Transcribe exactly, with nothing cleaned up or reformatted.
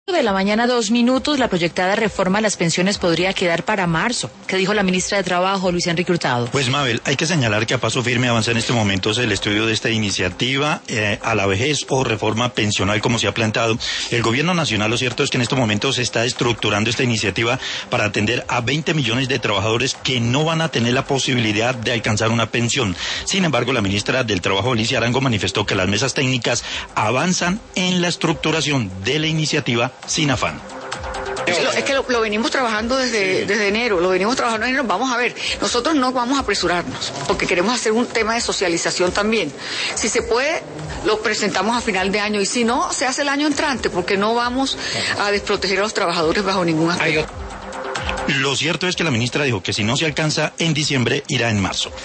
De la mañana, dos minutos, la proyectada reforma a las pensiones podría quedar para marzo. ¿Qué dijo la ministra de Trabajo, Luis Enrique Hurtado? Pues Mabel, hay que señalar que a paso firme avanza en este momento el estudio de esta iniciativa eh, a la vejez o reforma pensional, como se ha planteado. El gobierno nacional, lo cierto es que en estos momentos se está estructurando esta iniciativa para atender a veinte millones de trabajadores que no van a tener la posibilidad de alcanzar una pensión. Sin embargo, la ministra del Trabajo, Alicia Arango, manifestó que las mesas técnicas avanzan en la estructuración de la iniciativa sin afán. Es que lo, lo venimos trabajando desde, desde enero, lo venimos trabajando en enero. Vamos a ver, nosotros no vamos a apresurarnos, porque queremos hacer un tema de socialización también. Si se puede, lo presentamos a final de año, y si no, se hace el año entrante, porque no vamos a desproteger a los trabajadores bajo ningún aspecto. Lo cierto es que la ministra dijo que si no se alcanza en diciembre, irá en marzo.